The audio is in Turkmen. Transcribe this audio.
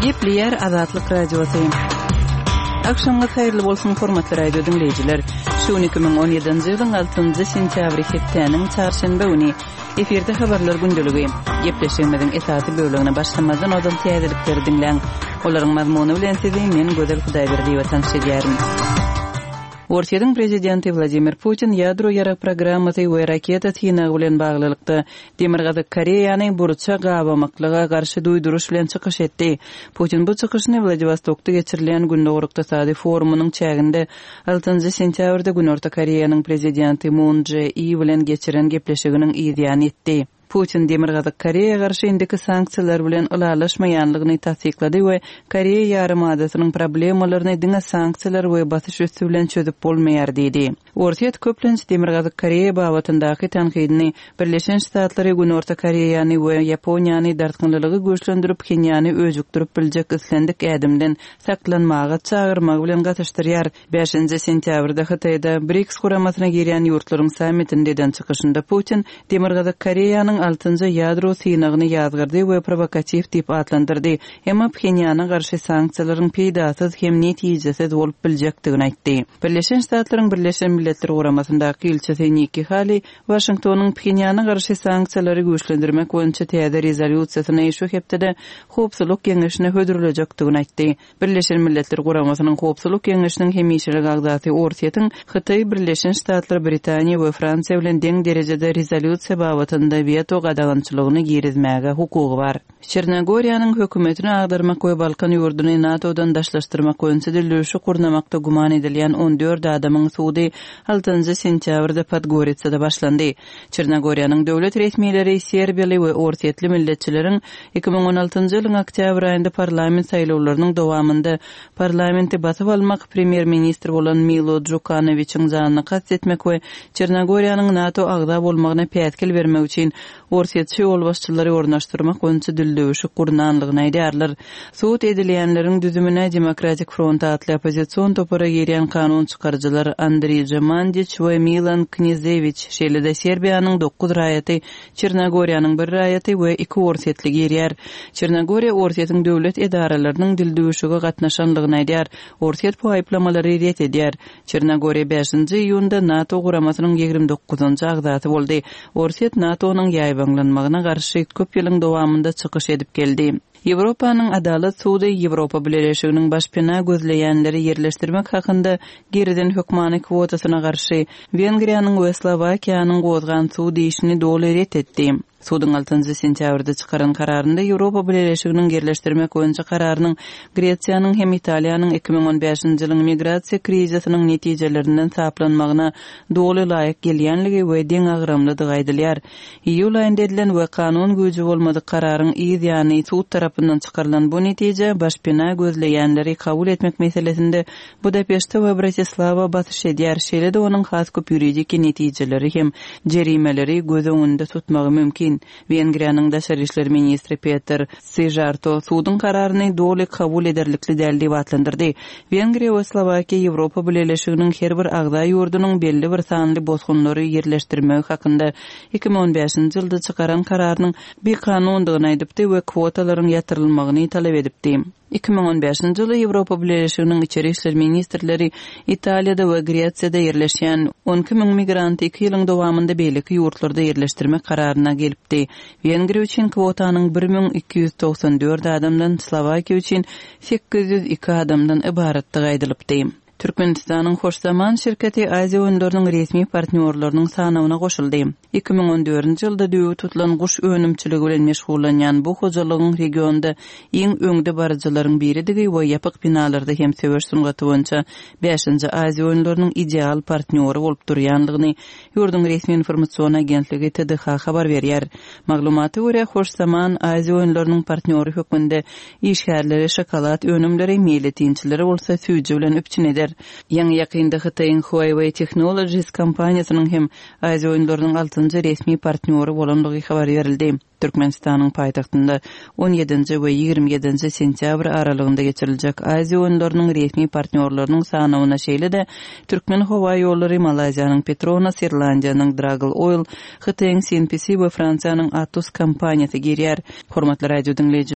Gepleyer Azatlyk Radiosu. Akşamga hayırlı bolsun hormatly radio dinleyijiler. Şu 2017-nji ýylyň 6-njy sentýabry hepdeniň çarşamba güni eferde habarlar gündeligi. Gepleşmediň esasy bölümine başlamadan odan täzelikleri dinleň. Olaryň mazmuny bilen sizi men Gözel Hudaýberdi we tanışdyrýarym. Russiýanyň prezidenti Vladimir Putin ýadro ýara programmasy we raketa synagy bilen baglylykda Demirgazy Koreýanyň burça gabamaklyga garşy duýduruş bilen çykyş etdi. Putin bu çykyşyny Vladivostokda geçirilen Gündoğru Iqtisady forumynyň çäginde 6-njy sentýabrda Günorta Koreýanyň prezidenti Moon Jae-in bilen geçiren gepleşiginiň ýa etdi. Putin Demirgazy Koreýa garşy indiki sanksiýalar bilen ylalaşmaýanlygyny tasdiklady we Koreýa ýarymadasynyň problemalaryny diňe sanksiýalar we basyş üstü bilen çözüp bolmaýar diýdi. Russiýa köplenç Demirgazy Koreýa babatyndaky tanqidini Birleşen Ştatlary Günorta Koreýany we Ýaponiýany dartgynlylygy göçlendirip Kenýany özükdirip biljek islendik ädimden saklanmagy çağırmak bilen gatnaşdyrýar. 5-nji sentýabrda Hitaýda BRICS guramasyna girýän ýurtlaryň sammitinde çykyşynda Putin Demirgazy Koreýanyň 6-njy ýadro synagyny ýazgyrdy we provokativ diýip adlandyrdy. Emma Pxenýana garşy sanksiýalaryň peýdasyz hem netijesiz bolup biljekdigini aýtdy. Birleşen Ştatlaryň Birleşen Milletler Guramasyndaky ilçesi Nikki Haley Washingtonyň Pxenýana garşy sanksiýalary güýçlendirmek boýunça täze rezolýusiýasyny şu hepde howpsuzlyk geňeşine hödürülecekdigini aýtdy. Birleşen Milletler Guramasynyň howpsuzlyk geňeşiniň hemişelik agdaty Orsiýatyň Hitaý, Birleşen Ştatlar, Britaniýa we Fransiýa bilen deň derejede rezolýusiýa babatynda veto gadagançylygyny girizmäge hukugy bar. Çernogoriýanyň hökümetini agdarmak we Balkan ýurduny NATO'dan daşlaşdyrmak boýunça dillüşi kurnamakda guman edilýän 14 adamyň sudy 6-njy sentýabrda Podgoricada başlandy. Çernogoriýanyň döwlet resmiýetleri Serbiýaly we Orsiýetli milletçileriň 2016-njy ýylyň oktyabr aýynda parlament saýlawlarynyň dowamında parlamenti basyp almak premier-ministr bolan Milo Djukanovićiň zanyny kastetmek we Çernogoriýanyň NATO agda bolmagyna pätkil bermek üçin Orsiýetçi ýol başçylary ornaşdyrmak boýunça dildöwüşi gurnanlygyny aýdýarlar. Suud edilýänleriň düzümine Demokratik Front atly opozisiýon topara girýän kanun çykarjylar Andriy Jamandić we Milan Knezević şeýle-de Serbiýanyň 9 raýaty, Çernogoriýanyň 1 raýaty we 2 Orsiýetli girýär. Çernogoriýa Orsiýetyň döwlet edaralarynyň dildöwüşige gatnaşanlygyny aýdýar. Orsiýet bu aýplamalary ret edýär. Çernogoriýa 5-nji iýunda NATO guramasynyň 29-njy agdaty boldy. Orsiýet NATO'nyň ýaýbanlanmagyna garşy köp ýylyň dowamında çykyş edip geldi. Ýewropanyň Adalet sudy Ýewropa Birleşiginiň başpena gözleýänleri ýerleşdirmek hakynda geriden hökmany kwotasyna garşy Wengriýanyň we Slowakiýanyň gozgan sudy işini doly ret etdi. Sudyň 6-njy sentýabrda çykaran kararynda Ýewropa Birleşiginiň gerleşdirmek boýunça kararynyň Gretsiýanyň hem Italiýanyň 2015-nji ýylyň migrasiýa krizisynyň netijelerinden saplanmagyna doly laýyk gelýänligi we deň agramlydygy aýdylýar. Iýul aýynda edilen we kanun güýji bolmady kararyň ýa-ni sud tarapyndan çykarylan bu netije başpena gözleýänleri kabul etmek meselesinde Budapeşte we Bratislava basyş edýär. Şeýle-de onuň has köp ýuridik netijeleri hem jerimeleri göz öňünde tutmagy mümkin. Wengriýanyň daşary işler ministri Peter Szijjarto sudyň kararyny doly kabul ederlikli däl diýip atlandyrdy. Wengriýa we Slowakiýa Ýewropa Birleşiginiň her bir agda ýurdunyň belli bir sanly bozgunlary ýerleşdirmek hakynda 2015-nji ýylda çykaran kararynyň bir kanundygyny aýdypdy we kwotalaryň ýatyrylmagyny talap edipdi. 2015-nji ýylda Ýewropa Birleşiginiň içeri işler ministrleri Italiýada we Gretsiýada ýerleşýän 12.000 migranty 2 ýylyň dowamında beýleki ýurtlarda ýerleşdirmek kararyna gelipdi. Wengriýa üçin kwotanyň 1294 adamdan, Slowakiýa üçin 802 adamdan ibaratdygy aýdylypdy. Türkmenistanyň Hoşsaman şirketi Aziýa öňleriniň resmi partnýorlarynyň sanawyna goşuldy. 2014-nji ýylda düýü tutulan guş önümçiligi bilen meşgullanýan bu hojalygyň regionda iň öňde barjylaryň biridigi we ýapyk binalarda hem söwüş sungaty boýunça 5-nji Aziýa öňleriniň ideal partnýory bolup durýanlygyny ýurdun resmi informasiýon agentligi TDH habar berýär. Maglumaty görä Hoşsaman Aziýa öňleriniň partnýory hökmünde işgärleri şokolad önümleri meýletinçileri bolsa süýji bilen üpçün eder. Ýa-ni ýakynda Hitaýyň Huawei Technologies kompaniýasynyň hem Aziýa öňleriniň 6-njy resmi partnýory bolanlygy habar berildi. Türkmenistanyň paýtagtynda 17-nji we 27-nji sentýabr aralygynda geçiriljek Aziýa öňleriniň resmi partnýorlarynyň sanawyna şeýle-de Türkmen howa ýollary Malaziýanyň Petronas, Irlandiýanyň Dragal Oil, Hitaýyň CNPC we Fransiýanyň Atos kompaniýasy girýär. Hormatly radio dinleýiji